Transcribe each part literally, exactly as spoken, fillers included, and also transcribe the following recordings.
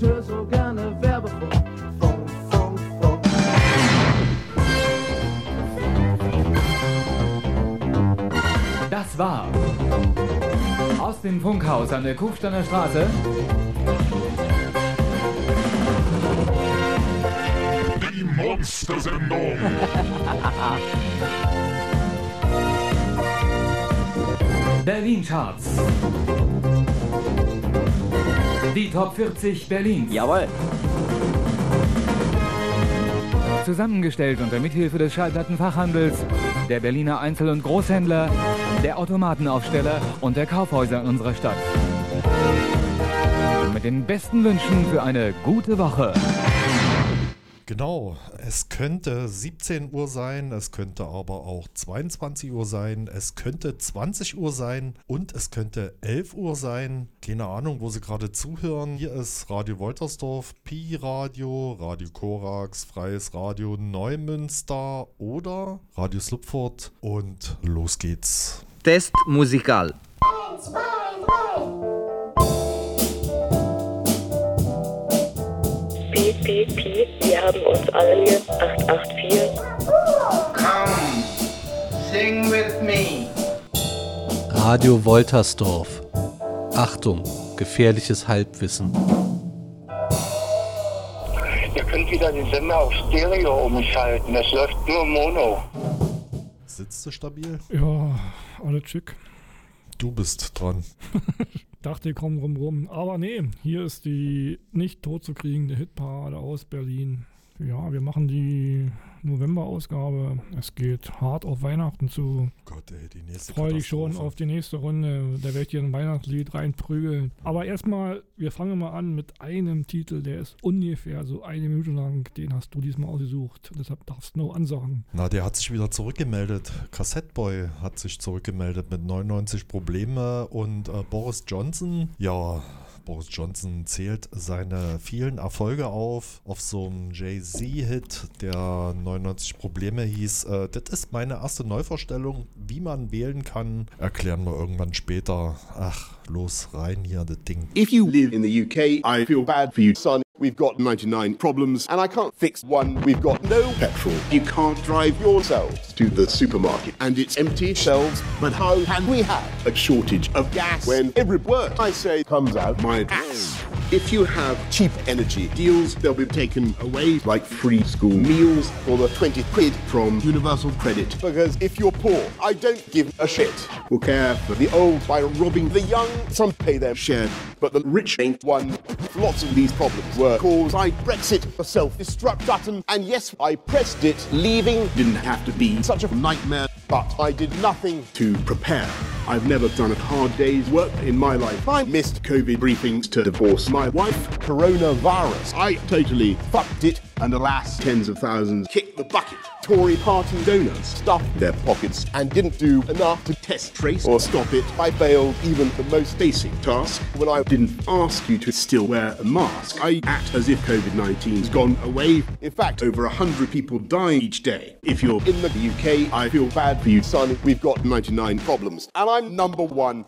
ich höre so gerne Werbefunk. Funk, Funk, Funk. Das war aus dem Funkhaus an der Kufsteiner Straße die Monstersendung. Berlin Charts. Die Top vierzig Berlins. Jawohl. Zusammengestellt unter Mithilfe des Schallplattenfachhandels, der Berliner Einzel- und Großhändler, der Automatenaufsteller und der Kaufhäuser in unserer Stadt. Mit den besten Wünschen für eine gute Woche. Genau, es könnte siebzehn Uhr sein, es könnte aber auch zweiundzwanzig Uhr sein, es könnte zwanzig Uhr sein und es könnte elf Uhr sein. Keine Ahnung, wo Sie gerade zuhören. Hier ist Radio Woltersdorf, Pi-Radio, Radio Korax, Freies Radio Neumünster oder Radio Slupfort und los geht's. Test musikal. eins, zwei, drei. Piep, piep, piep, wir haben uns alle lieb. acht acht vier. Come, sing with me. Radio Woltersdorf. Achtung, gefährliches Halbwissen. Ihr könnt wieder den Sender auf Stereo umschalten, das läuft nur Mono. Sitzt du stabil? Ja, alles schick. Du bist dran. Dachte, ich komme rum rum. Aber nee, hier ist die nicht tot zu kriegende Hitparade aus Berlin. Ja, wir machen die November-Ausgabe. Es geht hart auf Weihnachten zu. Gott, ey, die nächste Freue dich schon auf die nächste Runde. Da werde ich dir ein Weihnachtslied reinprügeln. Aber erstmal, wir fangen mal an mit einem Titel, der ist ungefähr so eine Minute lang. Den hast du diesmal ausgesucht. Deshalb darfst du nur ansagen. Na, der hat sich wieder zurückgemeldet. Kassettboy hat sich zurückgemeldet mit neunundneunzig Probleme und äh, Boris Johnson, ja. Boris Johnson zählt seine vielen Erfolge auf, auf so einem Jay-Z-Hit, der neunundneunzig Probleme hieß. Äh, das ist meine erste Neuvorstellung. Wie man wählen kann, erklären wir irgendwann später. Ach, los, rein hier, das Ding. If you live in the U K, I feel bad for you, son. We've got ninety-nine problems and I can't fix one. We've got no petrol. You can't drive yourselves to the supermarket and it's empty shelves. But how can we have a shortage of gas when every word I say comes out my ass? If you have cheap energy deals, they'll be taken away, like free school meals or the twenty quid from Universal Credit. Because if you're poor, I don't give a shit. We'll care for the old by robbing the young. Some pay their share, but the rich ain't one. Lots of these problems were caused by Brexit, a self-destruct button, and yes, I pressed it. Leaving didn't have to be such a nightmare, but I did nothing to prepare. I've never done a hard day's work in my life. I missed COVID briefings to divorce my wife. Coronavirus. I totally fucked it. And alas, tens of thousands kicked the bucket. Tory party donors stuffed their pockets and didn't do enough to test, trace or stop it. I failed even the most basic task when I didn't ask you to still wear a mask. I act as if COVID nineteen's gone away. In fact, over a hundred people die each day. If you're in the U K, I feel bad for you, son. We've got ninety-nine problems. And I'm number one.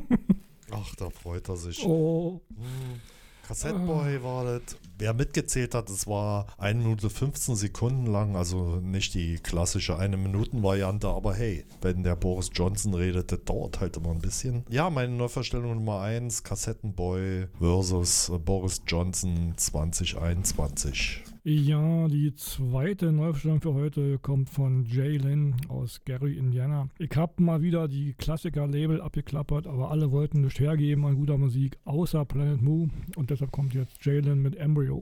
Ach, da freut er sich. Oh. Hm. Kassettboy war das. Wer mitgezählt hat, es war eine Minute fünfzehn Sekunden lang, also nicht die klassische eine Minuten Variante, aber hey, wenn der Boris Johnson redet, das dauert halt immer ein bisschen. Ja, meine Neuvorstellung Nummer eins, Kassettenboy versus Boris Johnson zwanzig einundzwanzig. Ja, die zweite Neuvorstellung für heute kommt von Jalen aus Gary, Indiana. Ich habe mal wieder die Klassiker-Label abgeklappert, aber alle wollten nichts hergeben an guter Musik, außer Planet Moo. Und deshalb kommt jetzt Jalen mit Embryo.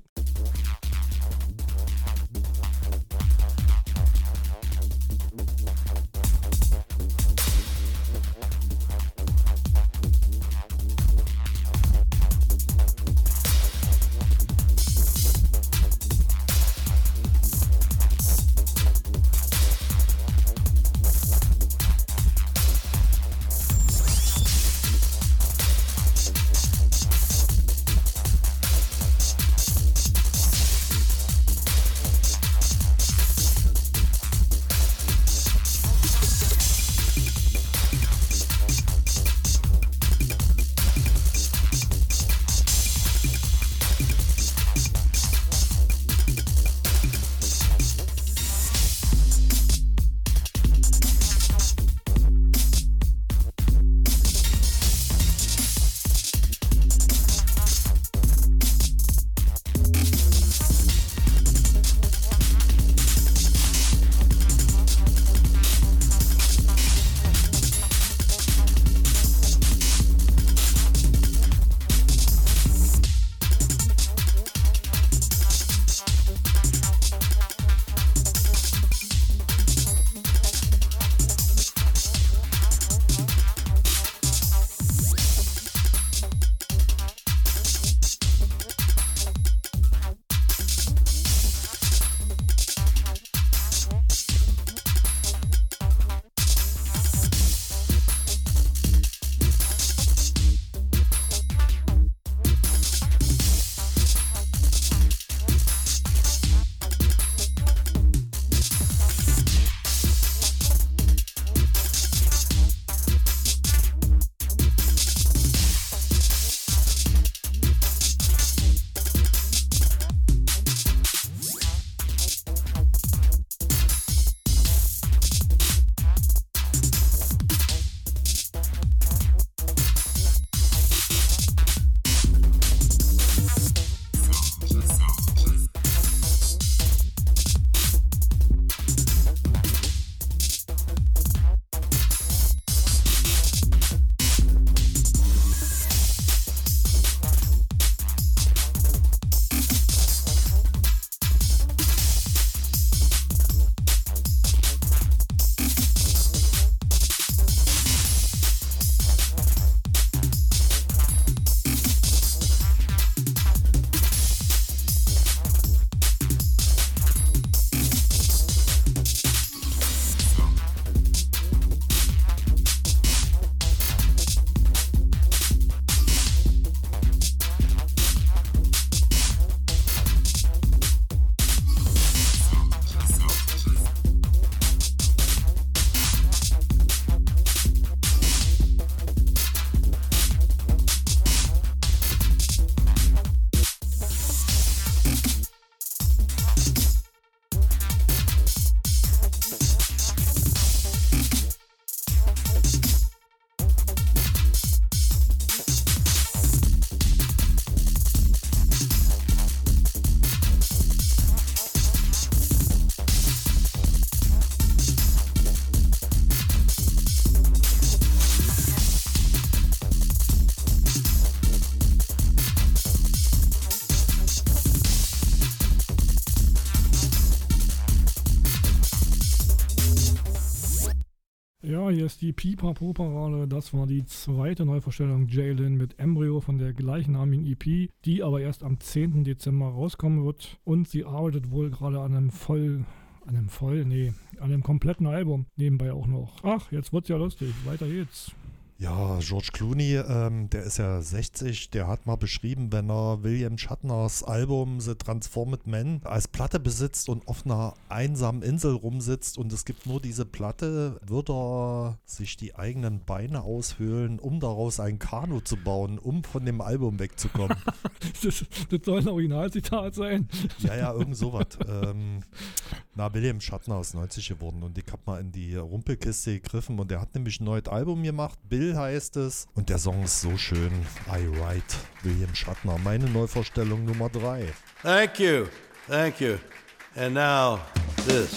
hier ist die Pipapo-Parade. Das war die zweite Neuvorstellung Jalen mit Embryo von der gleichnamigen E P, die aber erst am zehnten Dezember rauskommen wird. Und sie arbeitet wohl gerade an einem voll... An einem voll... Nee, an einem kompletten Album. Nebenbei auch noch. Ach, jetzt wird's ja lustig. Weiter geht's. Ja, George Clooney, ähm, der ist ja sechzig, der hat mal beschrieben, wenn er William Shatners Album The Transformed Man als Platte besitzt und auf einer einsamen Insel rumsitzt und es gibt nur diese Platte, wird er sich die eigenen Beine aushöhlen, um daraus ein Kanu zu bauen, um von dem Album wegzukommen. das, das soll ein Originalzitat sein. Ja, ja, irgend sowas. ähm, na, William Shatner ist neunzig geworden und ich hab mal in die Rumpelkiste gegriffen und der hat nämlich ein neues Album gemacht, Bill heißt es. Und der Song ist so schön. I Write, William Shatner. Meine Neuvorstellung Nummer drei. Thank you. Thank you. And now, this.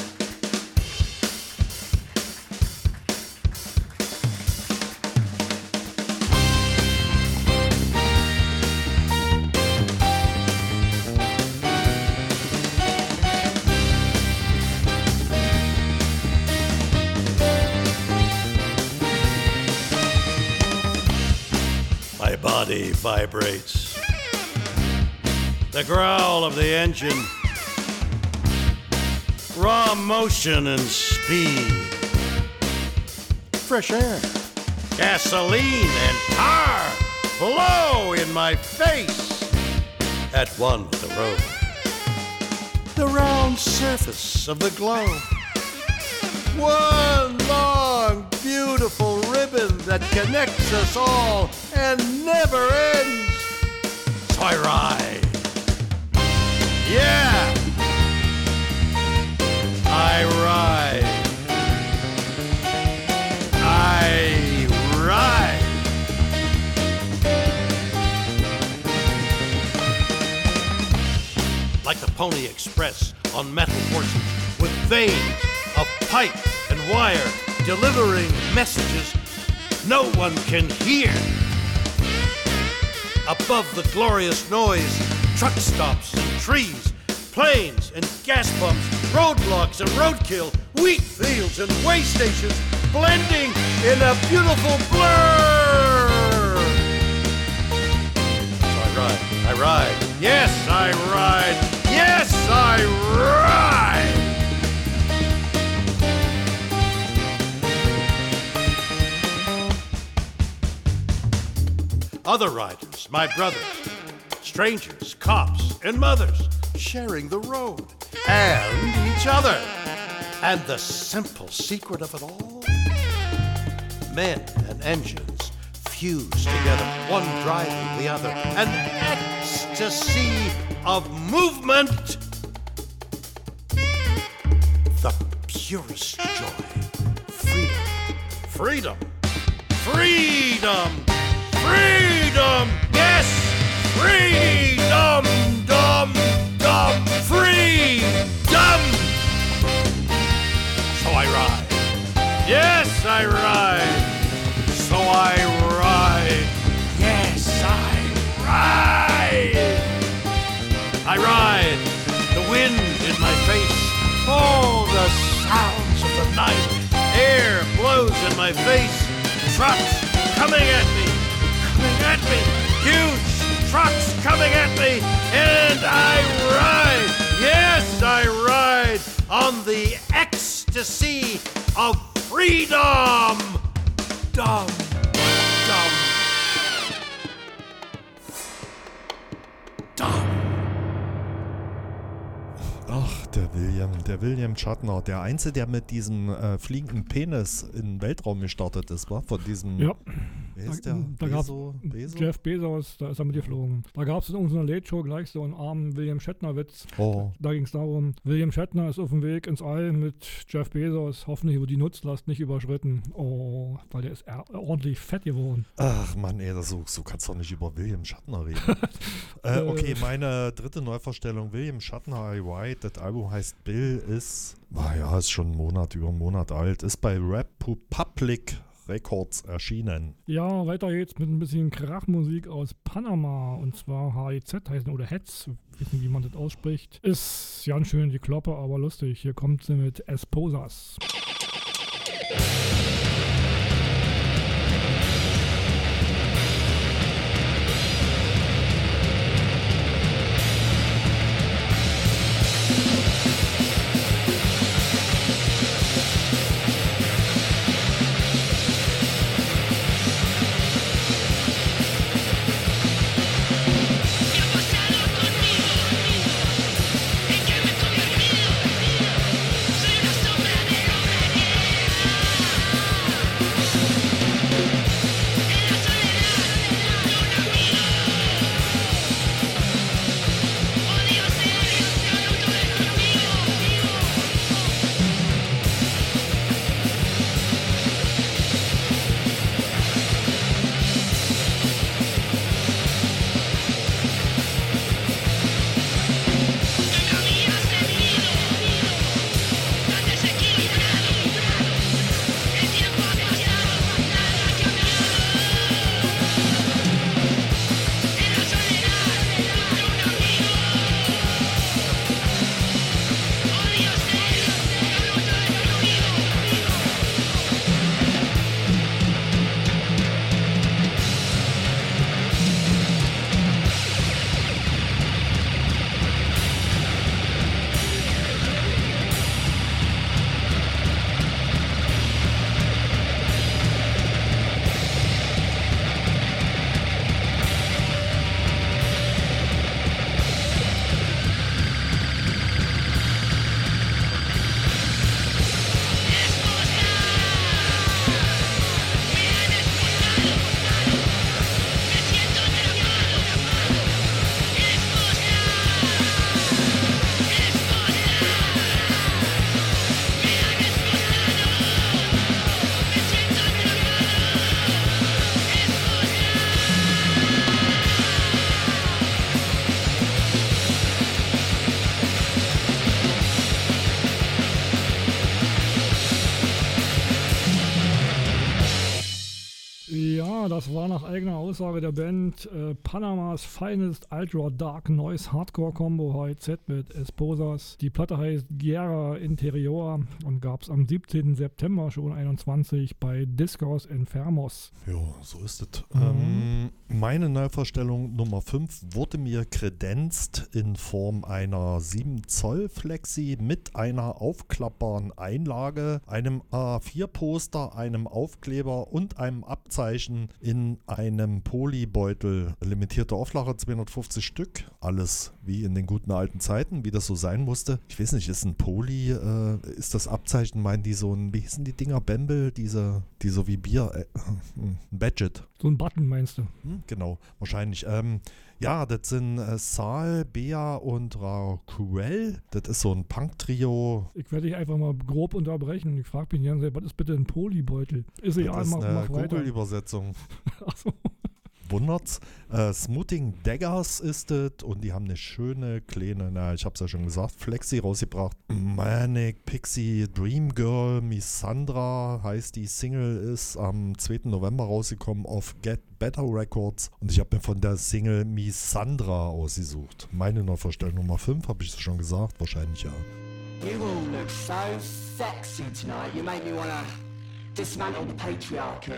Body vibrates. The growl of the engine, raw motion and speed, fresh air, gasoline and tar blow in my face at one with the road. The round surface of the globe, one long, beautiful ribbon that connects us all and never ends. So I ride. Yeah! I ride. I ride. Like the Pony Express on metal horses with veins of pipe and wire delivering messages no one can hear. Above the glorious noise, truck stops and trees, planes and gas pumps, roadblocks and roadkill, wheat fields and way stations blending in a beautiful blur. So I ride, I ride, yes I ride, yes I ride. Other riders, my brothers, strangers, cops, and mothers, sharing the road and each other. And the simple secret of it all? Men and engines fused together, one driving the other. An ecstasy of movement. The purest joy. Freedom. Freedom. Freedom. Freedom! Yes! Freedom! Dum! Dum! Freedom! So I ride. Yes, I ride. So I ride. Yes, I ride. I ride. The wind in my face. All the sounds of the night. Air blows in my face. Trucks coming at me. At me, huge trucks coming at me, and I ride, yes, I ride on the ecstasy of freedom. Dum, dum, dum. Ach, der William, der William Shatner, der Einzige, der mit diesem äh, fliegenden Penis in den Weltraum gestartet ist, war von diesem... Ja. Wer ist der? Da, da Bezo, Bezo? Jeff Bezos, da ist er mit geflogen. Da gab es in unserer Late-Show gleich so einen armen William Shatner-Witz. Oh. Da ging es darum, William Shatner ist auf dem Weg ins All mit Jeff Bezos. Hoffentlich wird die Nutzlast nicht überschritten. Oh, weil der ist ordentlich fett geworden. Ach Mann, ey, das so, so kannst du doch nicht über William Shatner reden. äh, okay, meine dritte Neuvorstellung, William Shatner, I Write, das Album heißt Bill, ist, ah ja, ist schon einen Monat, über einen Monat alt, ist bei Rap Public Records erschienen. Ja, weiter geht's mit ein bisschen Krachmusik aus Panama, und zwar H E Z heißen oder Hetz, ich weiß nicht, wie man das ausspricht. Ist ganz schön die Kloppe, aber lustig. Hier kommt sie mit Esposas. war nach eigener Aussage der Band äh, Panamas Finest Ultra Dark Noise Hardcore Combo H I Z mit Esposas. Die Platte heißt Guerra Interior und gab es am siebzehnten September schon einundzwanzig bei Discos Enfermos. Ja, so ist es. Mhm. Ähm, meine Neuvorstellung Nummer fünf wurde mir kredenzt in Form einer sieben Zoll Flexi mit einer aufklappbaren Einlage, einem A vier Poster, einem Aufkleber und einem Abzeichen in einem Polybeutel. Limitierte Auflage, zweihundertfünfzig Stück. Alles wie in den guten alten Zeiten, wie das so sein musste. Ich weiß nicht, ist ein Poly, äh, ist das Abzeichen, meinen die so ein, wie hießen die Dinger, Bembel, diese, die so wie Bier, äh, ein Badget. So ein Button meinst du? Hm, genau, wahrscheinlich. Ähm, ja, das sind äh, Sal, Bea und Raquel. Das ist so ein Punk-Trio. Ich werde dich einfach mal grob unterbrechen. Ich frage mich ganz, was ist bitte ein Polybeutel? Ist ja, das ist mach, eine mach weiter. Google-Übersetzung. Achso. Wundert's. Äh, Smoothing Daggers ist es und die haben eine schöne kleine, na, ich hab's ja schon gesagt, Flexi rausgebracht. Manic Pixie Dream Girl Misandra heißt die Single, ist am zweiten November rausgekommen auf Get Better Records und ich habe mir von der Single Misandra ausgesucht. Meine Neuvorstellung Nummer fünf, habe ich schon gesagt, wahrscheinlich ja. You all look so sexy tonight, you make me wanna dismantle the patriarchy.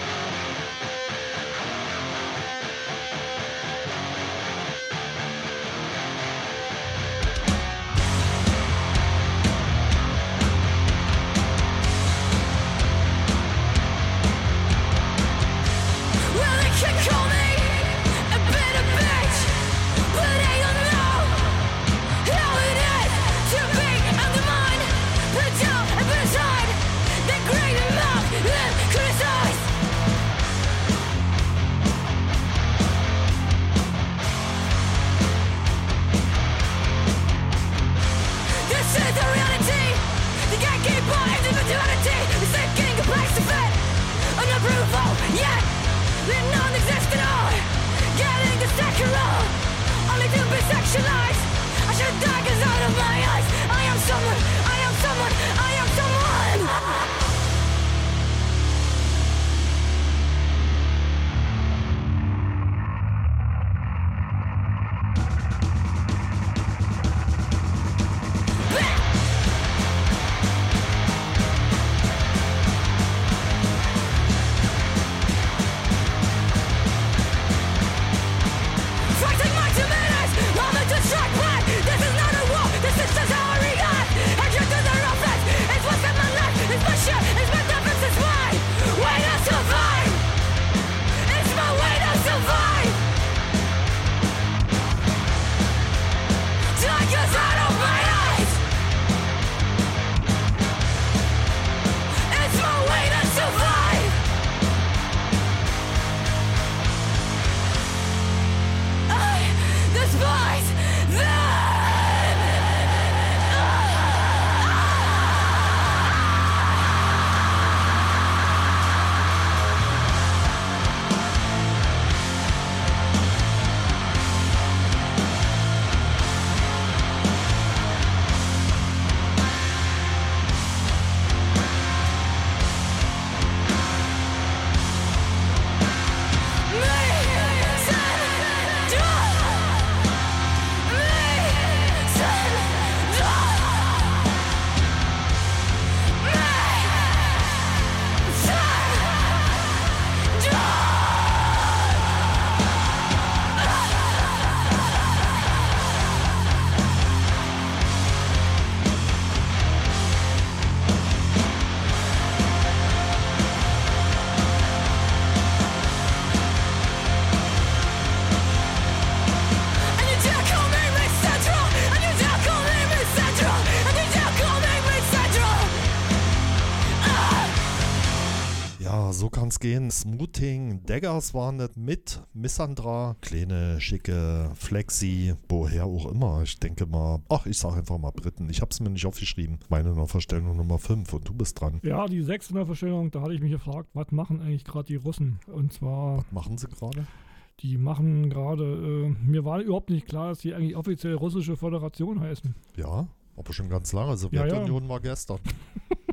So kann es gehen. Smoothing Daggers waren das mit Misandra. Kleine, schicke Flexi, woher auch immer. Ich denke mal, ach, ich sage einfach mal Briten. Ich habe es mir nicht aufgeschrieben. Meine Neuverstellung Nummer fünf und du bist dran. Ja, die sechste Neuverstellung, da hatte ich mich gefragt, was machen eigentlich gerade die Russen? Und zwar... Was machen sie gerade? Die machen gerade, äh, mir war überhaupt nicht klar, dass die eigentlich offiziell russische Föderation heißen. Ja, aber schon ganz lange. Sowjetunion ja, ja. war gestern.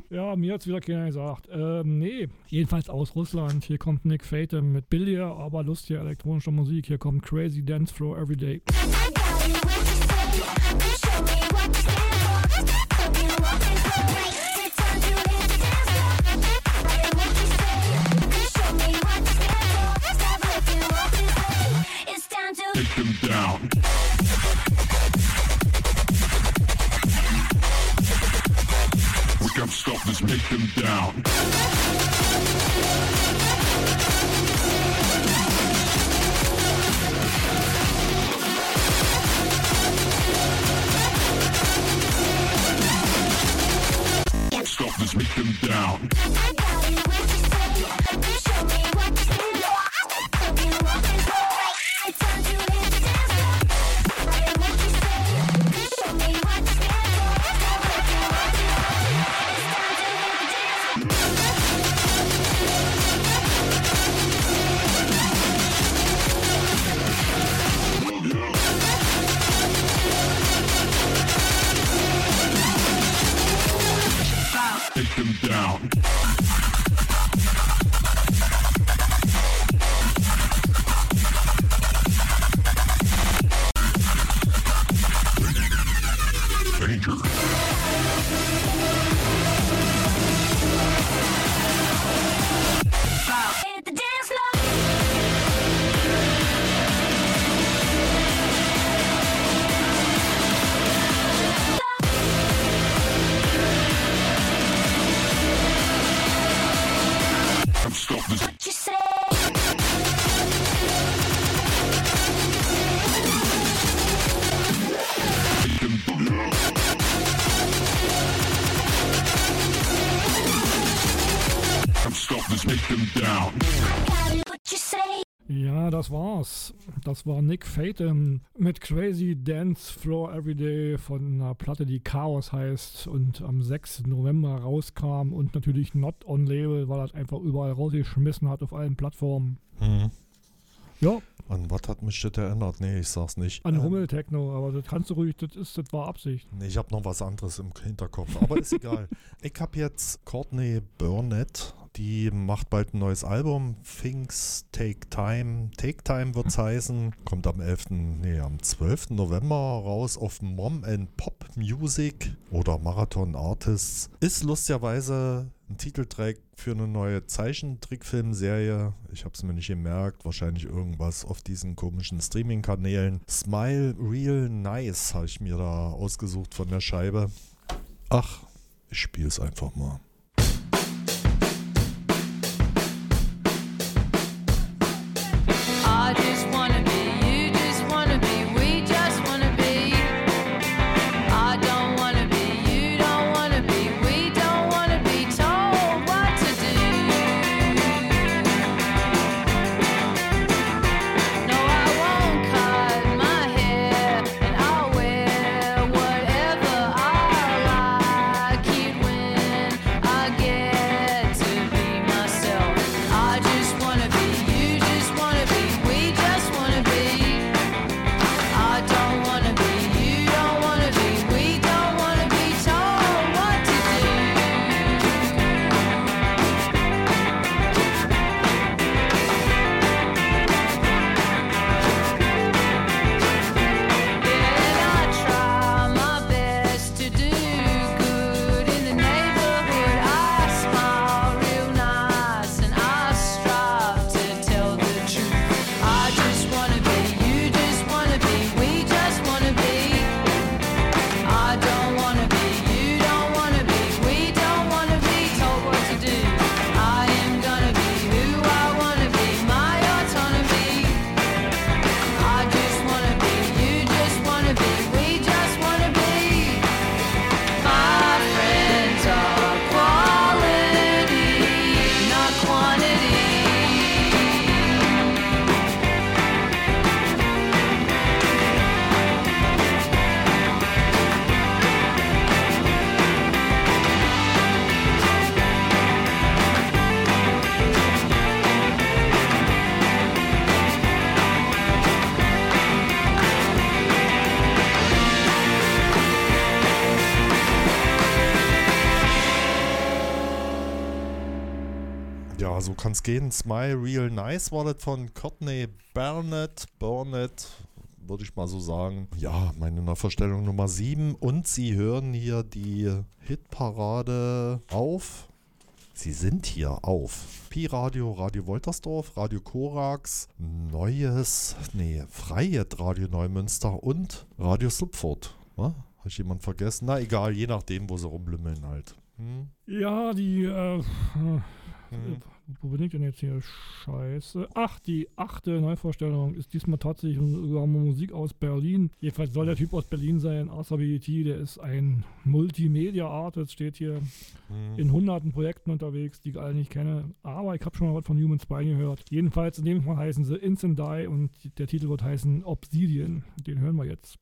Ja, mir hat's wieder keiner gesagt. Ähm, nee, jedenfalls aus Russland. Hier kommt Nick Fatem mit billiger, aber lustiger elektronischer Musik. Hier kommt Crazy Dance Floor Everyday. Take them down. We can't stop this, make them down. Stop this, make them down. Take them down. Danger. Hit the dance floor. Stop this. What you say? Take them down. Stop this, make them down. What you say? Ja, das war's. Das war Nick Fatem mit Crazy Dance Floor Everyday von einer Platte, die Chaos heißt und am sechsten November rauskam und natürlich not on label, weil er das einfach überall rausgeschmissen hat auf allen Plattformen. Mhm. Ja. An was hat mich das erinnert? Nee, ich sag's nicht. An Ähm, Hummeltechno, aber das kannst du ruhig, das ist, das war Absicht. Nee, ich habe noch was anderes im Hinterkopf, aber ist egal. Ich habe jetzt Courtney Burnett, die macht bald ein neues Album, Things Take Time. Take Time wird's heißen, kommt am elften, nee, am zwölften November raus auf Mom and Pop Music oder Marathon Artists. Ist lustigerweise ein Titeltrack für eine neue Zeichentrickfilmserie. Ich habe es mir nicht gemerkt. Wahrscheinlich irgendwas auf diesen komischen Streaming-Kanälen. Smile Real Nice habe ich mir da ausgesucht von der Scheibe. Ach, ich spiele es einfach mal. I just wanna be, you just wanna be, we just wanna be. I don't wanna be, you don't wanna be, we don't wanna be told what to do. No, I won't cut my hair, and I'll wear whatever I like it when I get to be myself. I just wanna be, you just wanna be, we just Ja, so kann's gehen. Smile Real Nice war das von Courtney Barnett. Burnett, würde ich mal so sagen. Ja, meine Neuvorstellung Nummer sieben. Und Sie hören hier die Hitparade auf. Sie sind hier auf Pi-Radio, Radio Woltersdorf, Radio Korax, Neues, nee, Freiheit Radio Neumünster und Radio Subfurt. Habe ich jemand vergessen? Na egal, je nachdem, wo sie rumlümmeln halt. Hm? Ja, die, äh, hm. wo bin ich denn jetzt hier? Scheiße. Ach, die achte Neuvorstellung ist diesmal tatsächlich sogar Musik aus Berlin. Jedenfalls soll der Typ aus Berlin sein. Arthur B T, der ist ein Multimedia-Artist, steht hier hm. in hunderten Projekten unterwegs, die ich alle nicht kenne. Aber ich habe schon mal was von Human Spine gehört. Jedenfalls in dem Fall heißen sie Instant Die und der Titel wird heißen Obsidian. Den hören wir jetzt.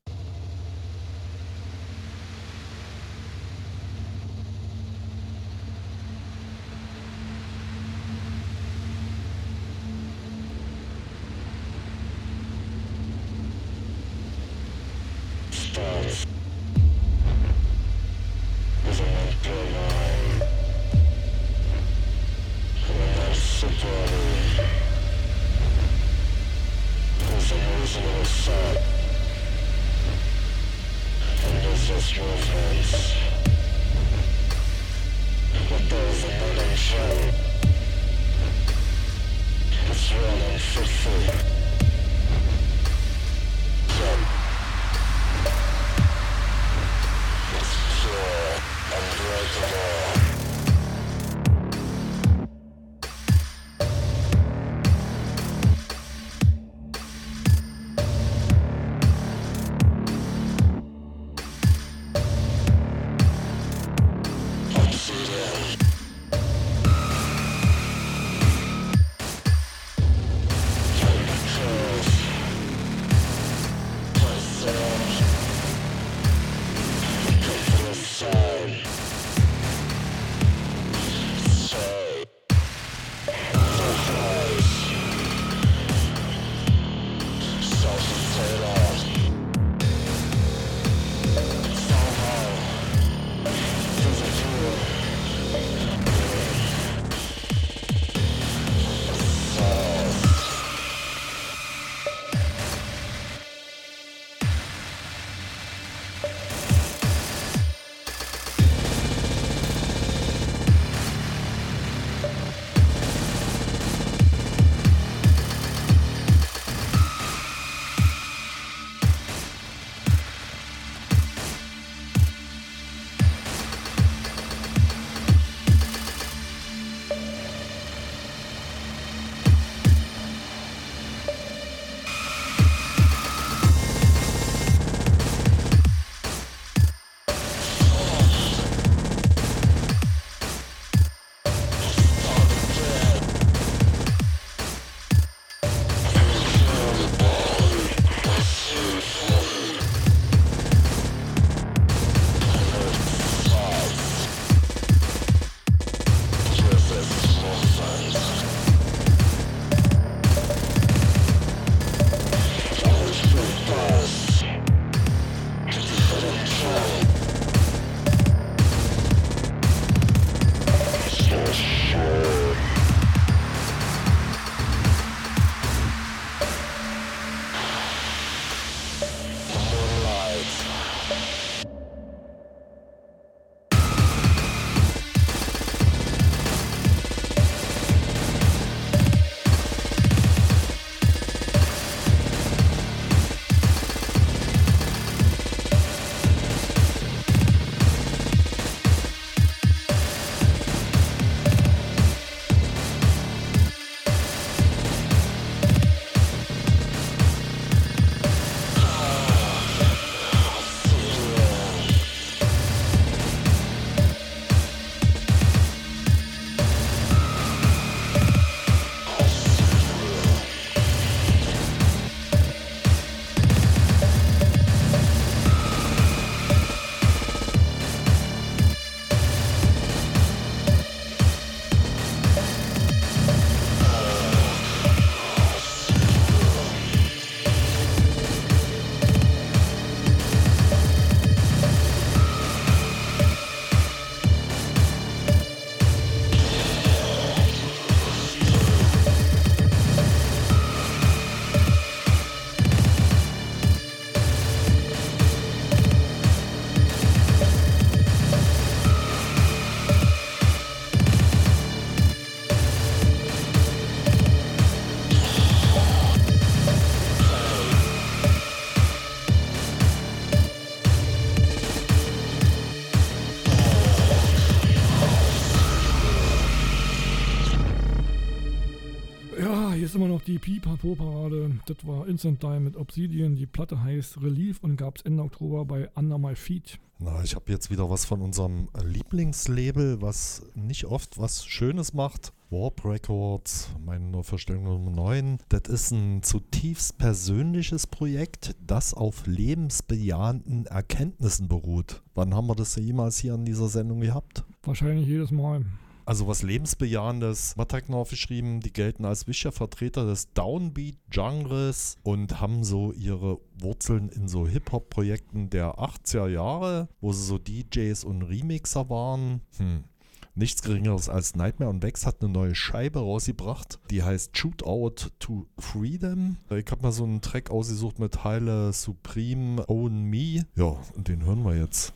die Pipapo-Parade. Das war Instant Time mit Obsidian. Die Platte heißt Relief und gab es Ende Oktober bei Under My Feet. Na, ich habe jetzt wieder was von unserem Lieblingslabel, was nicht oft was Schönes macht. Warp Records, meine Neuvorstellung Nummer neun. Das ist ein zutiefst persönliches Projekt, das auf lebensbejahenden Erkenntnissen beruht. Wann haben wir das jemals hier an dieser Sendung gehabt? Wahrscheinlich jedes Mal. Also was Lebensbejahendes, was hat noch geschrieben, die gelten als wichtiger Vertreter des Downbeat-Genres und haben so ihre Wurzeln in so Hip-Hop-Projekten der achtziger Jahre, wo sie so D Js und Remixer waren. Hm. Nichts Geringeres als Nightmare on Wax hat eine neue Scheibe rausgebracht, die heißt Shoot Out to Freedom. Ich habe mal so einen Track ausgesucht mit Haile Supreme Own Me. Ja, und den hören wir jetzt.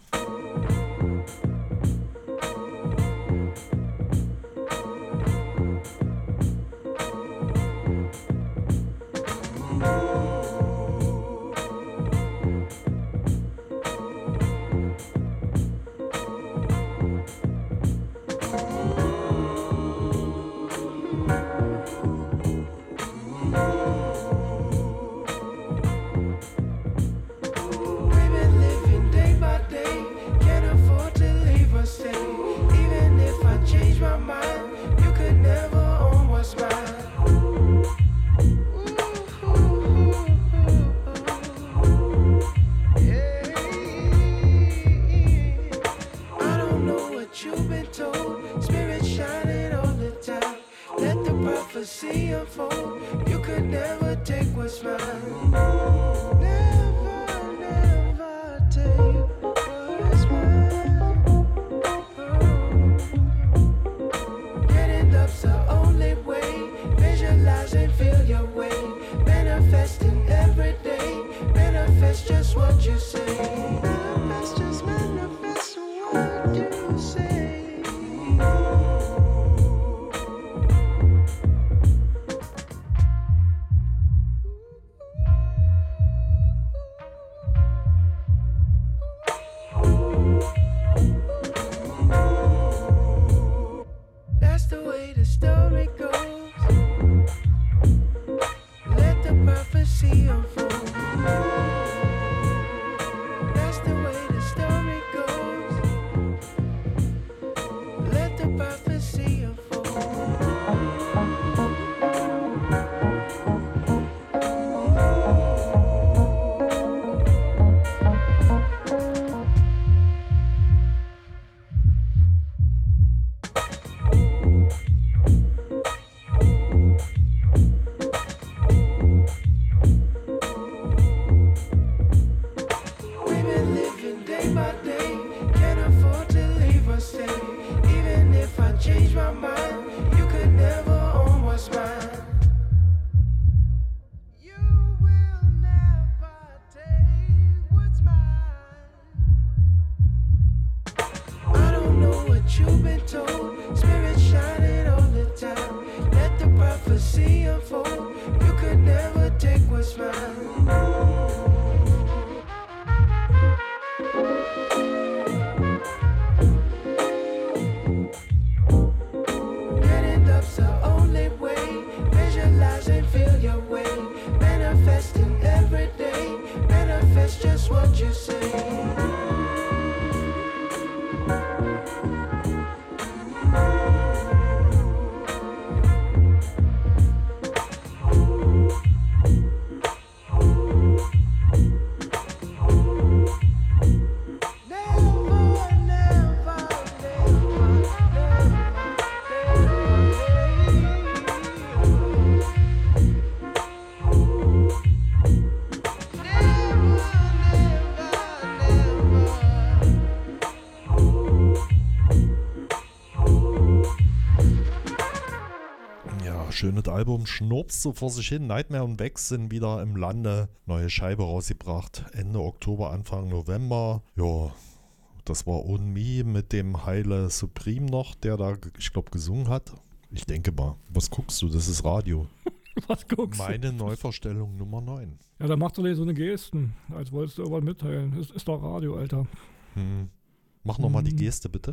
Schönes Album, schnurzt so vor sich hin. Nightmare on Wax sind wieder im Lande. Neue Scheibe rausgebracht. Ende Oktober, Anfang November. Ja, das war On Me mit dem Haile Supreme noch, der da, ich glaube, gesungen hat. Ich denke mal. Was guckst du? Das ist Radio. Was guckst du? Meine Neuvorstellung Nummer neun. Ja, da machst du so eine Gesten, als wolltest du irgendwas mitteilen. Das ist doch Radio, Alter. Hm. Mach nochmal hm. die Geste, bitte.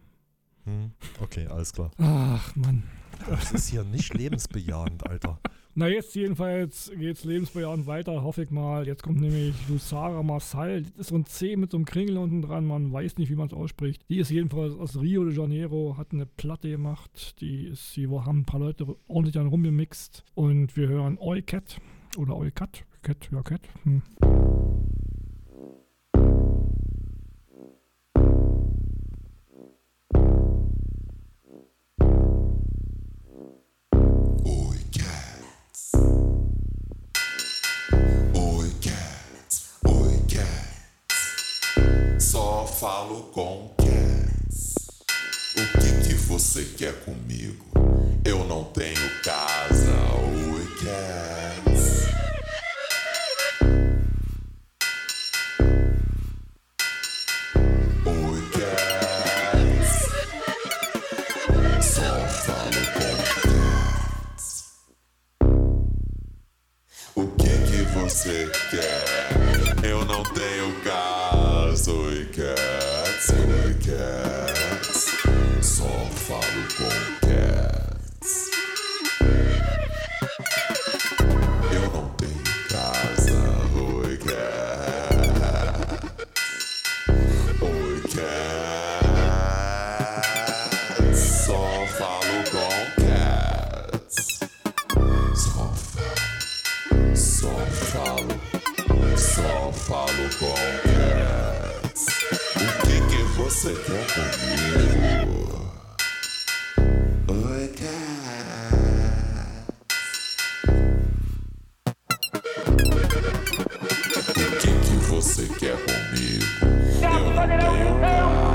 Hm. Okay, alles klar. Ach, Mann. Das ist hier nicht lebensbejahend, Alter. Na jetzt jedenfalls geht's lebensbejahend weiter, hoffe ich mal. Jetzt kommt nämlich Lusara Marçal. Das ist so ein C mit so einem Kringel unten dran, man weiß nicht, wie man es ausspricht. Die ist jedenfalls aus Rio de Janeiro, hat eine Platte gemacht. Die ist, die haben ein paar Leute ordentlich dann rumgemixt. Und wir hören Oi Cat oder Oi Cat. Cat, ja Cat. Hm. Só falo com cats. O que que você quer comigo? Eu não tenho casa. Oi, cats. Oi, cats. Só falo com cats. O que que você quer? Eu não tenho casa. Oi, cats. Oi, cats. Só falo com cats. Eu não tenho casa. Oi, cats. Oi, cats. Só falo com cats. Só falo. Só falo. Só falo com cats. O que que você quer comigo? Oi, cats. O que que você quer comigo? Eu não tenho casa.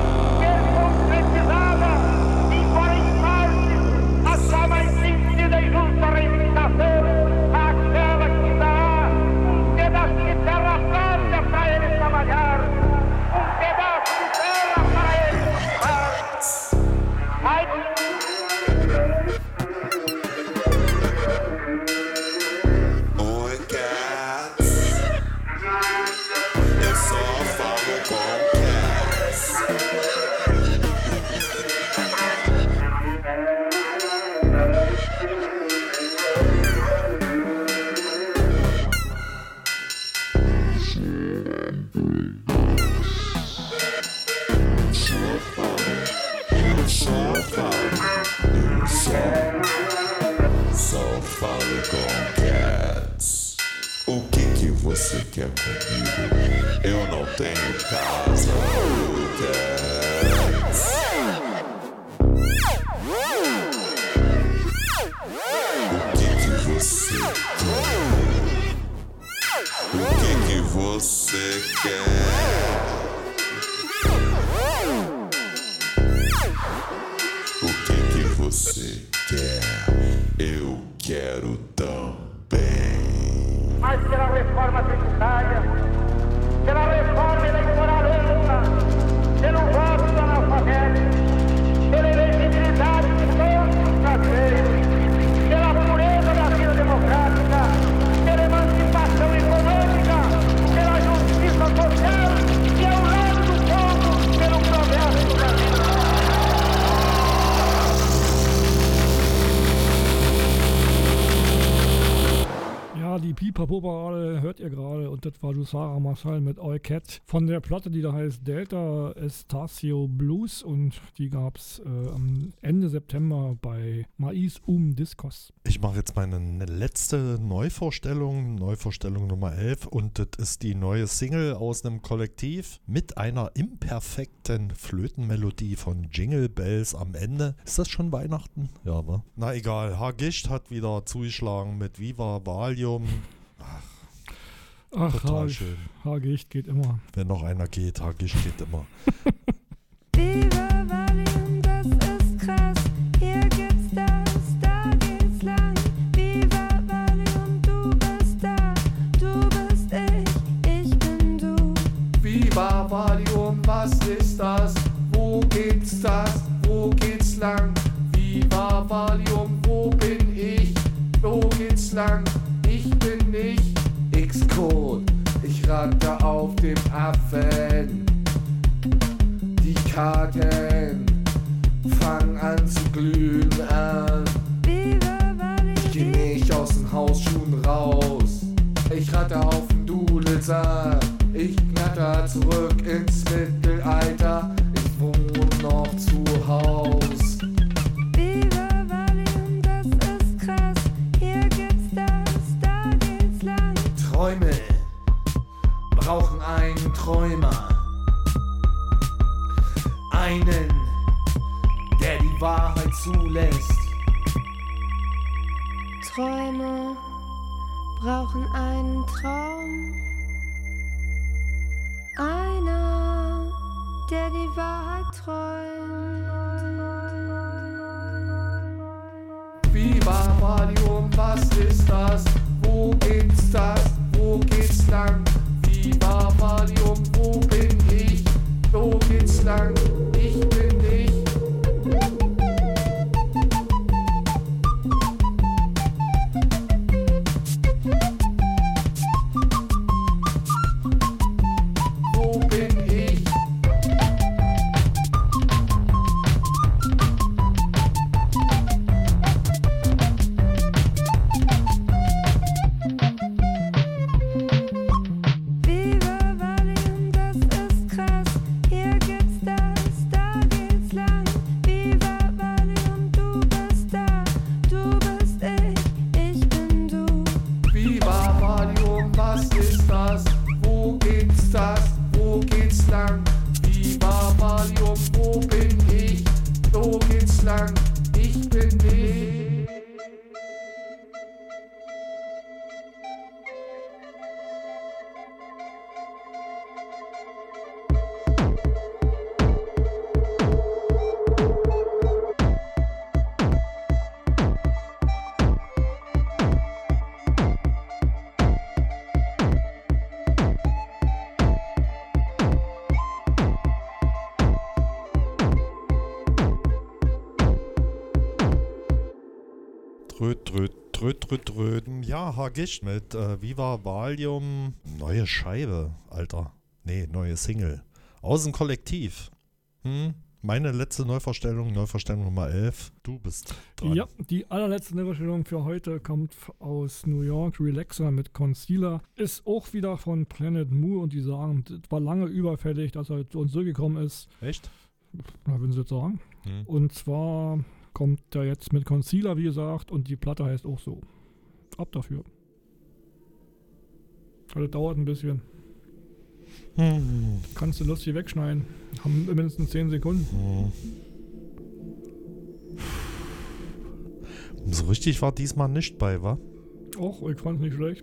Embora em parte, a sua mais sentida e justa reivindicação àquela que dá um pedaço de terra fértil para ele trabalhar, um pedaço de terra para ele cultivar. Ai, Oi, cats. Eu só falo com cats. Só falo, só falo com cats. O que que você quer comigo? Eu não tenho casa. Oi, cats. O que que você quer? O que que você quer? O que que você quer? Eu quero também. mas pela reforma tributária, pela reforma eleitoral ampla, pelo voto do analfabeto, pela elegibilidade de todos os brasileiros, pela pureza da vida democrática, pela emancipação econômica, pela justiça social e ao lado do povo, pelo progresso do Brasil. Ja, die Pipapo-Parade hört ihr gerade und das war Lusara Marçal mit Oi Cat von der Platte, die da heißt Delta Estacio Blues und die gab es äh, am Ende September bei Mais Um Discos. Ich mache jetzt meine letzte Neuvorstellung, Neuvorstellung Nummer elf und das ist die neue Single aus einem Kollektiv mit einer imperfekten Flötenmelodie von Jingle Bells am Ende. Ist das schon Weihnachten? Ja, wa? Na egal, Hagischt hat wieder zugeschlagen mit Viva Valium. Ach, Ach total Haar, schön. Haargicht geht immer. Wenn noch einer geht, Hagischt geht immer. Viva Valium, das ist krass. Hier gibt's das, da geht's lang. Viva Valium, du bist da, du bist ich, ich bin du. Viva Valium, was ist das? Wo geht's das? Wo geht's lang? Viva Valium, wo bin ich? Wo geht's lang? Ich bin nicht X-Code. Ich rate auf dem Affen. Die Karten fangen an zu glühen an. Ich geh nicht aus dem Hausschuhen raus. Ich ratte auf den Dudelsack, ich knatter zurück ins Mittelalter. Ich wohne noch zu Haus. Viva Valium, das ist krass. Hier gibt's das, da geht's lang. Träume brauchen einen Träumer. Einen, der die Wahrheit zulässt. Träume brauchen einen Traum. Einer, der die Wahrheit träumt. Viva Valium, was ist das? Wo gibt's das? Wo geht's lang? Viva Valium, wo bin ich? Wo geht's lang? Ich bin ich. Wo bin ich? Viva Valium, das ist krass. Hier gibt's das, da geht's lang. Viva Valium, du bist da, du bist ich, ich bin du. Viva Valium, was ist das? Wo geht's das? Wo geht's lang? Viva Valium, wo bin ich? Wo geht's lang? Ich bin ich. Tröd, tröd, tröd, tröd, tröd. Ja, Hagisch mit äh, Viva Valium. Neue Scheibe, Alter. Nee, neue Single. Aus dem Kollektiv. Hm? Meine letzte Neuvorstellung, Neuvorstellung Nummer elf. Du bist dran. Ja, die allerletzte Neuvorstellung für heute kommt aus New York. Relaxer mit Concealer. Ist auch wieder von Planet Mu und die sagen, es war lange überfällig, dass er zu uns zurückgekommen ist. Echt? Na, würden sie jetzt sagen. Hm. Und zwar kommt er jetzt mit Concealer, wie gesagt, und die Platte heißt auch so. Ab dafür. Also dauert ein bisschen. Hm. Kannst du lustig wegschneiden. Haben mindestens zehn Sekunden. Hm. So richtig war diesmal nicht bei, wa? Och, ich fand's nicht schlecht.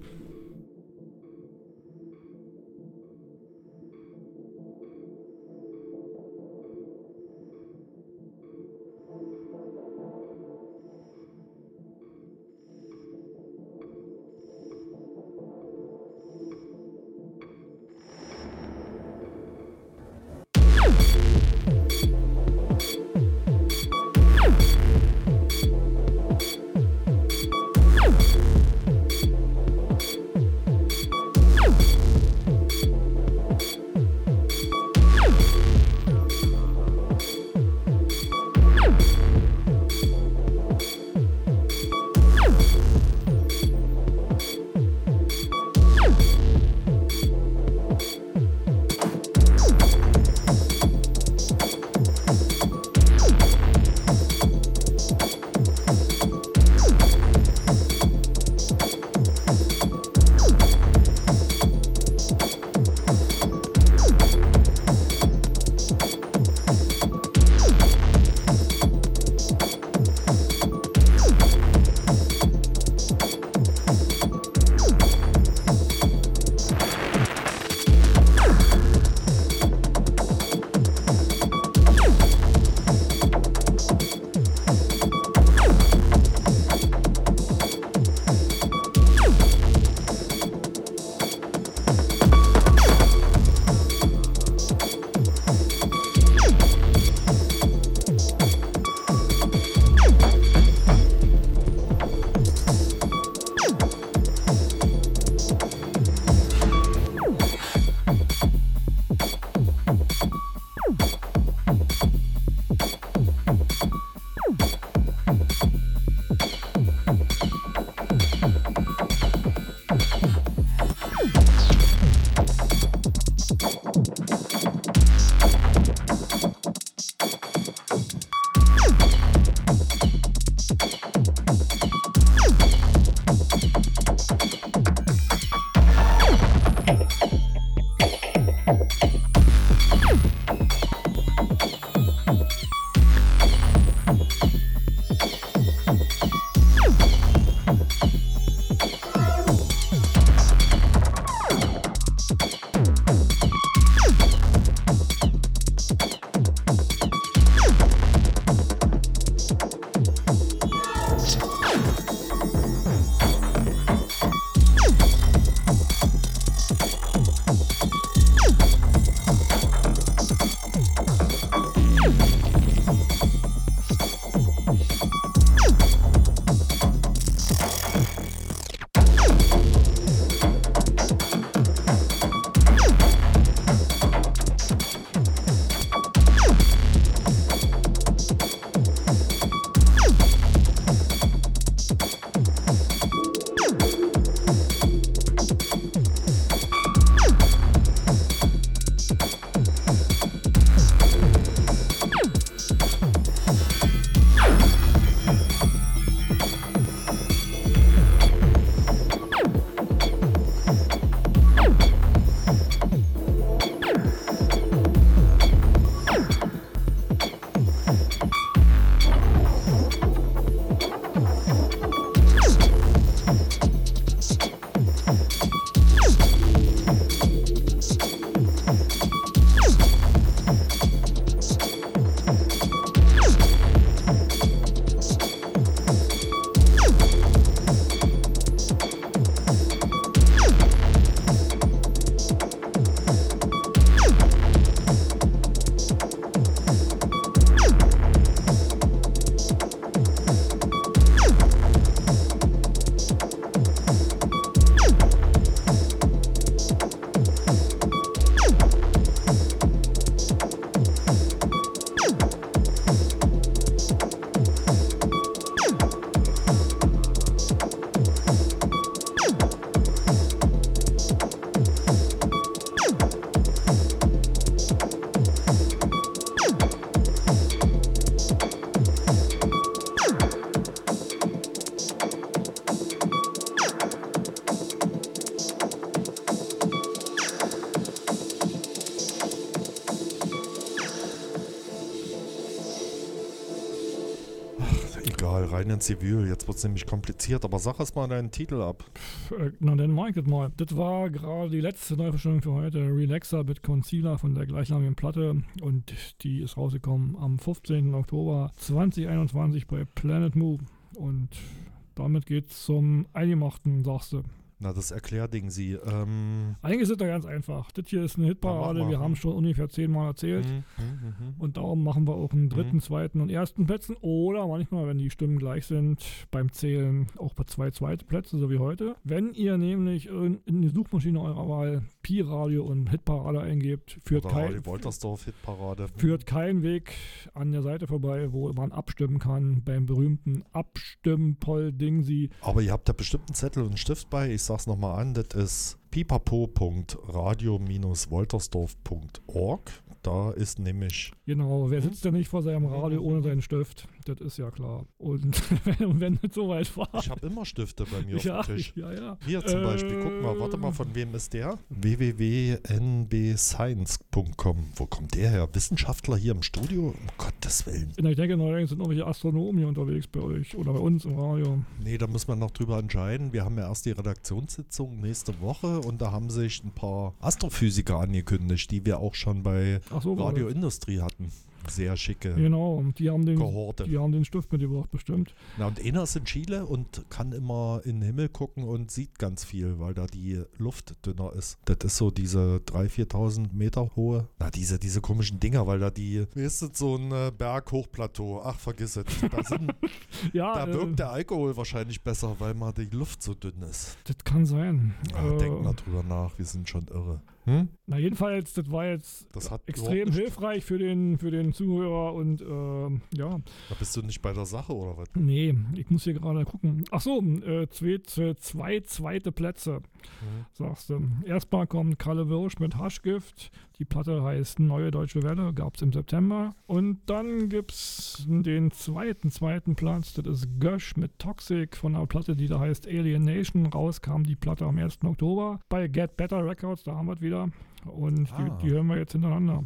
rein ins Zivil. Jetzt wird es nämlich kompliziert, aber sag erst mal deinen Titel ab. Äh, Na, dann mach ich das mal. Das war gerade die letzte Neuverstellung für heute. Relaxer mit Concealer von der gleichnamigen Platte. Und die ist rausgekommen am fünfzehnten Oktober zweitausendeinundzwanzig bei Planet Move. Und damit geht's zum Eingemachten, sagst du. Na, das Erklärding Sie. Ähm, Eigentlich ist es da ganz einfach. Das hier ist eine Hitparade. Wir haben schon ungefähr zehnmal erzählt. Mhm, mhm, und darum machen wir auch einen dritten, Mhm. zweiten und ersten Plätzen. Oder manchmal, wenn die Stimmen gleich sind, beim Zählen auch bei zwei zweite Plätze, so wie heute. Wenn ihr nämlich in, in die Suchmaschine eurer Wahl Pi-Radio und Hitparade eingebt, führt oder kein, Radio Woltersdorf Hitparade. führt kein Weg an der Seite vorbei, wo man abstimmen kann beim berühmten Abstimm-Poll-Ding-Sie. Aber ihr habt da bestimmt einen Zettel und einen Stift bei. Ich sag's nochmal an, das ist pipapo punkt radio Bindestrich woltersdorf punkt org. Da ist nämlich... Genau, wer sitzt denn nicht vor seinem Radio ohne seinen Stift? Das ist ja klar. Und wenn, wenn das soweit war... Ich habe immer Stifte bei mir ja, auf dem Tisch. Ja, ja. Hier zum äh, Beispiel, guck mal, warte mal, von wem ist der? w w w punkt n b science punkt com. Wo kommt der her? Wissenschaftler hier im Studio? Um Gottes Willen. Ich denke, neuerdings sind irgendwelche Astronomen hier unterwegs bei euch oder bei uns im Radio. Nee, da muss man noch drüber entscheiden. Wir haben ja erst die Redaktionssitzung nächste Woche und da haben sich ein paar Astrophysiker angekündigt, die wir auch schon bei Ach so, war das. Radioindustrie hatten. Sehr schicke Genau, und die haben den, Kohorte. die haben den Stift mitgebracht, bestimmt. Na, und einer ist in Chile und kann immer in den Himmel gucken und sieht ganz viel, weil da die Luft dünner ist. Das ist so diese dreitausend, viertausend Meter hohe, na, diese, diese komischen Dinger, weil da die, wie ist das, so ein äh, Berghochplateau, ach, vergiss es. Da, sind, ja, da äh, wirkt der Alkohol wahrscheinlich besser, weil mal die Luft so dünn ist. Das kann sein. Ja, äh, denk mal drüber nach, wir sind schon irre. Hm? Na jedenfalls, das war jetzt Das hat extrem überhaupt nicht- hilfreich für den, für den Zuhörer und äh, ja. Da bist du nicht bei der Sache, oder was? Nee, ich muss hier gerade gucken. Ach so, äh, zwei, zwei, zwei zweite Plätze, Mhm. sagst du. Erstmal kommt Kalle Wirsch mit Haschgift. Die Platte heißt Neue Deutsche Welle, gab es im September. Und dann gibt es den zweiten, zweiten Platz. Das ist Gösch mit Toxic von einer Platte, die da heißt Alienation. Raus kam die Platte am ersten Oktober bei Get Better Records, da haben wir es wieder. Und Ah. die, die hören wir jetzt hintereinander.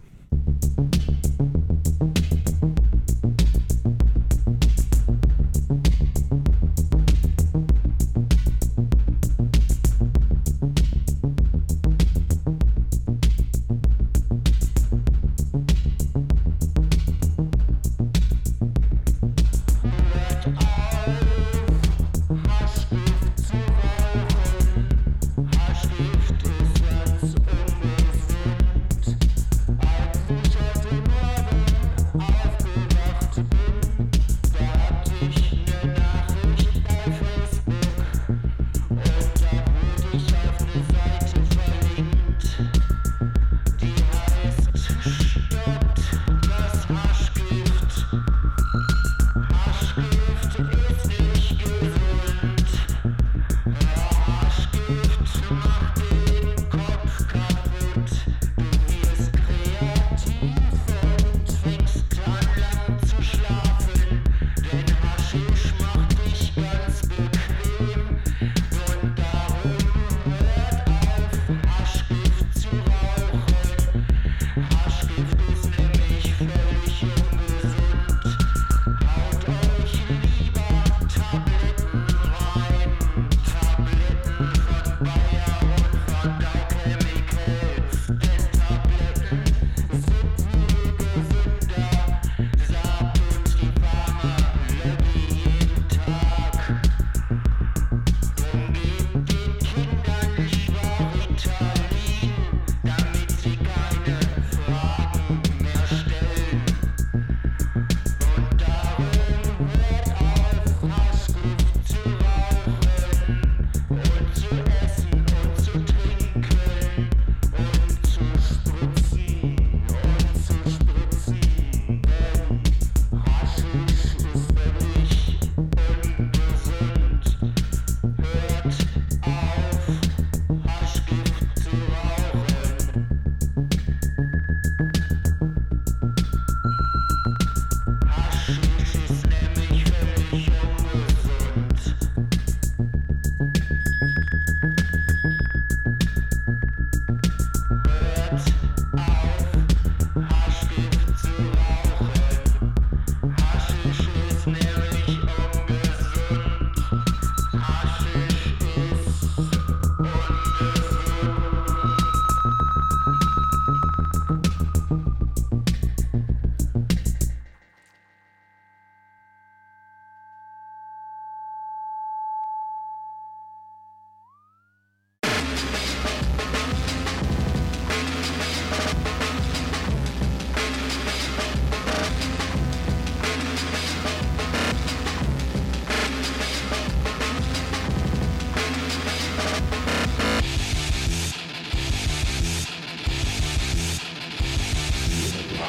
Haschgift ist jetzt ungesund.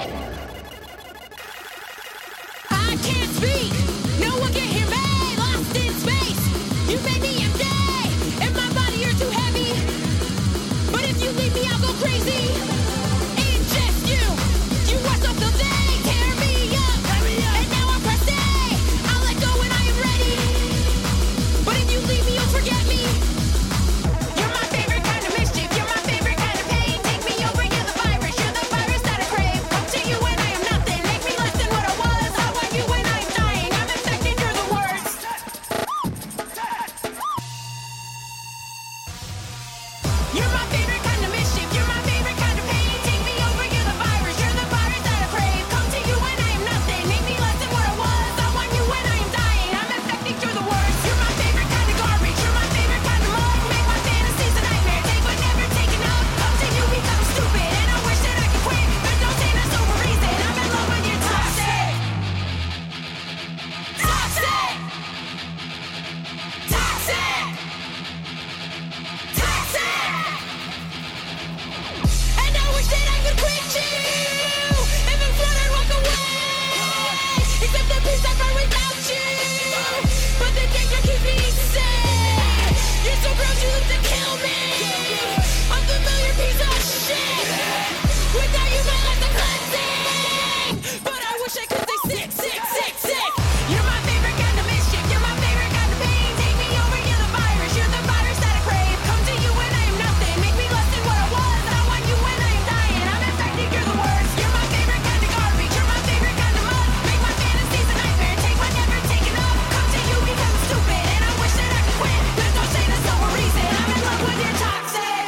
I can't speak, no one can hear me. Lost in space, you made me empty. In my body you're too heavy, but if you leave me I'll go crazy. Ingest you, you are so filthy. Tear me up, and now I'm pressed A. I'll let go when I am ready, but if you leave me you'll forget me. You're my favorite kind of mischief, you're my favorite kind of pain. Take me over, you're the virus, you're the virus that I crave. Come to you when I am nothing, make me less than what I was. I want you when I'm dying, I'm infected, you're the worst. You're my favorite kind of mischief, you're my favorite kind of pain. Take me over, you're the virus, you're the virus that I crave. Come to you when I am nothing, make me less than what I was. I want you when I am dying, I'm infected, you're the worst. You're my favorite kind of garbage, you're my favorite kind of mud. Make my fantasies a nightmare, take but never taken up. Come to you, become stupid, and I wish that I could quit, but don't say that's over reason. I'm in love with your toxic, toxic, toxic, toxic. And I wish that I could quit you. If I'm flooded, I'd walk away. Except the peace I find without you. But the danger keeps me safe. You're so gross, you look to kill me. Unfamiliar piece of shit. Without you, my life's a cleansing. But I wish I could say sick, sick, sick, sick. You're my favorite kind of mischief. You're my favorite kind of pain. Take me over, you're the virus. You're the virus that I crave. Come to you when I am nothing. Make me less than what I was. I want you when I am dying. I'm infected, you're the worst. You're my favorite kind of garbage. You're my favorite kind of mud. Make my fantasies a nightmare. Take what never taken up. Come to you, become stupid. And I wish that I could quit. But don't say that's no reason. I'm in love with your toxic.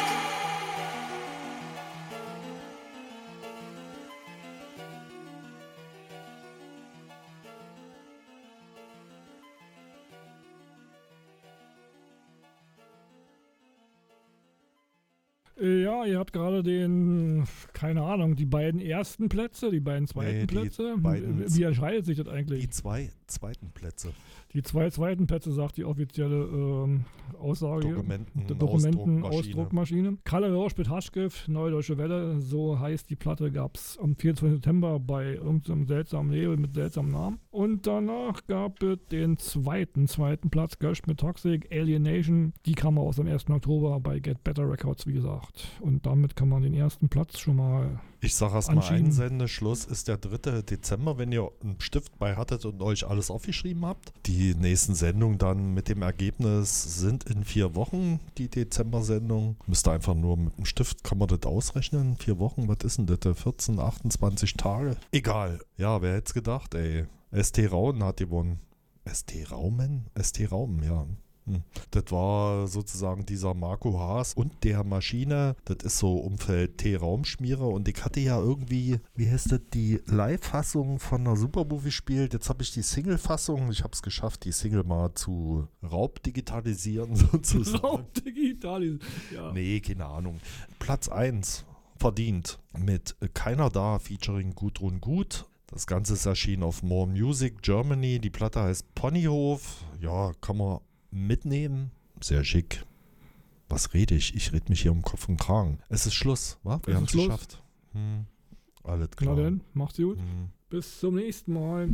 Äh, Ja, ihr habt gerade den, keine Ahnung, die beiden ersten Plätze, die beiden zweiten Nee, die Plätze. beiden- Wie entscheidet sich das eigentlich? Die zwei zweiten Plätze. Die zwei zweiten Plätze sagt die offizielle ähm, Aussage. hier. Dokumenten- D- Dokumenten Ausdruckmaschine. Ausdruckmaschine. Kalle Rausch mit Haschgift, Neue Deutsche Welle, so heißt die Platte, gab es am vierundzwanzigsten September bei irgendeinem seltsamen Label mit seltsamen Namen. Und danach gab es den zweiten, zweiten Platz, Gösch mit Toxic, Alienation. Die kam aus am ersten Oktober bei Get Better Records, wie gesagt. Und damit kann man den ersten Platz schon mal Ich sag erst mal anschieben. einsende, Schluss ist der dritte Dezember, wenn ihr einen Stift bei hattet und euch alles aufgeschrieben habt. Die nächsten Sendungen dann mit dem Ergebnis sind in vier Wochen, die Dezember-Sendung. Müsst ihr einfach nur mit dem Stift, kann man das ausrechnen? Vier Wochen, was ist denn das? vierzehn, achtundzwanzig Tage? Egal. Ja, wer hätte es gedacht, ey. S T Raumen hat gewonnen. S T Raumen? S T Raumen, ja. Hm. Das war sozusagen dieser Marco Haas und der Maschine. Das ist so Umfeld T-Raumschmierer. Und ich hatte ja irgendwie, wie heißt das, die Live-Fassung von einer Supermovie gespielt. Jetzt habe ich die Single-Fassung. Ich habe es geschafft, die Single mal zu raubdigitalisieren sozusagen. Raubdigitalisieren, ja. Nee, keine Ahnung. Platz eins verdient mit Keiner da featuring Gudrun Gut. Das Ganze ist erschienen auf More Music Germany. Die Platte heißt Ponyhof. Ja, kann man mitnehmen. Sehr schick. Was rede ich? Ich rede mich hier um Kopf und Kragen. Es ist Schluss, wa? Wir Es haben ist es Schluss. geschafft. Hm. Alles Na klar. dann, macht's gut. Hm. Bis zum nächsten Mal.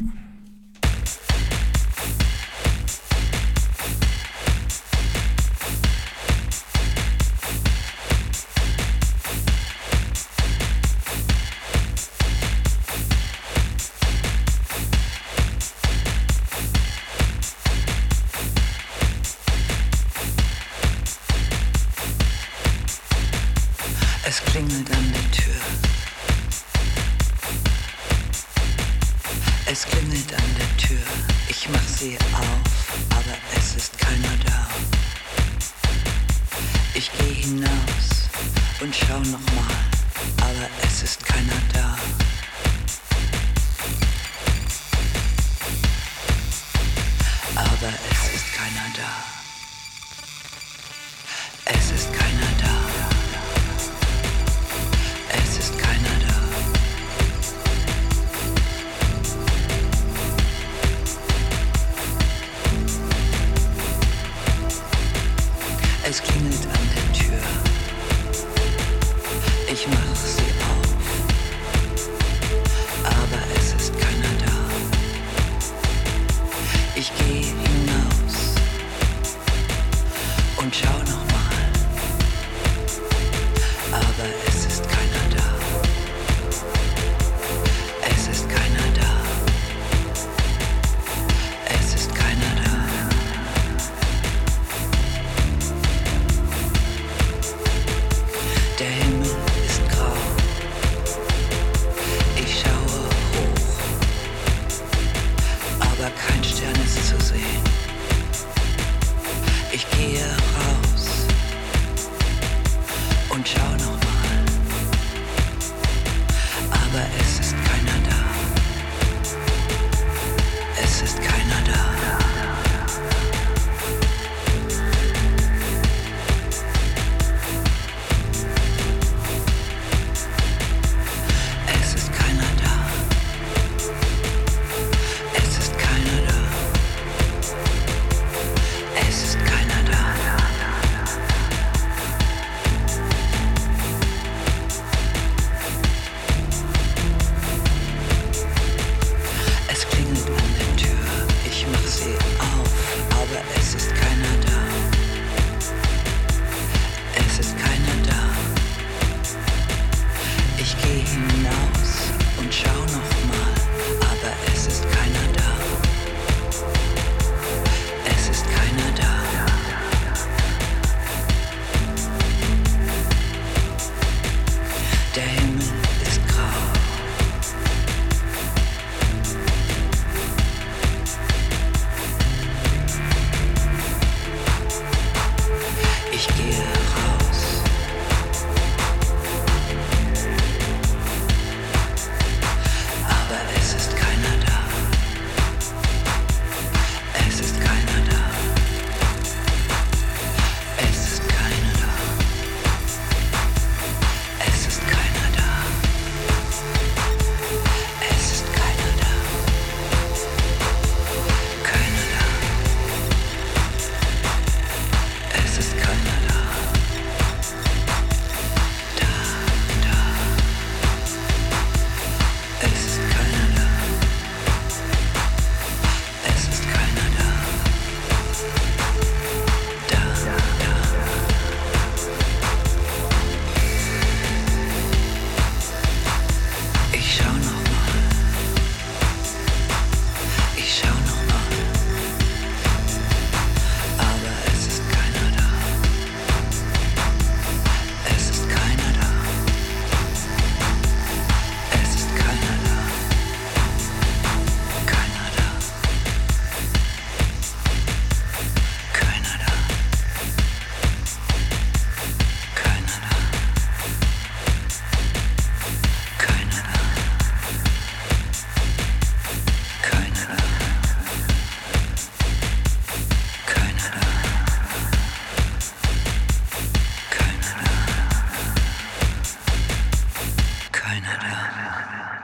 Es klingelt an der Tür. Es klingelt an der Tür. Ich mach sie auf, aber es ist keiner da. Ich geh hinaus und schau nochmal, aber es ist keiner da. Aber es ist keiner da. Es ist keiner da. Es ist keiner da. Es klingelt an der Tür. Ich mach sie auf. Ich gehe hinaus und schau noch mal, aber es ist keiner da. Es ist keiner da. Der Himmel ist grau. Ich gehe raus. Aber es ist keiner da. Es ist keiner da. Es ist keiner da. Es ist keiner da. Es ist keiner da. Keiner da. Es ist keiner da. Da, da. Es ist keiner da. Es ist keiner da. Da, da. Ich schau noch mal. Ich schau noch mal. Aber es ist keiner da. Es ist keiner da. Es ist keiner da. Keiner da. Keiner da. Keiner da. Keiner da. Keiner da. Keiner da. Keiner da. Keiner da.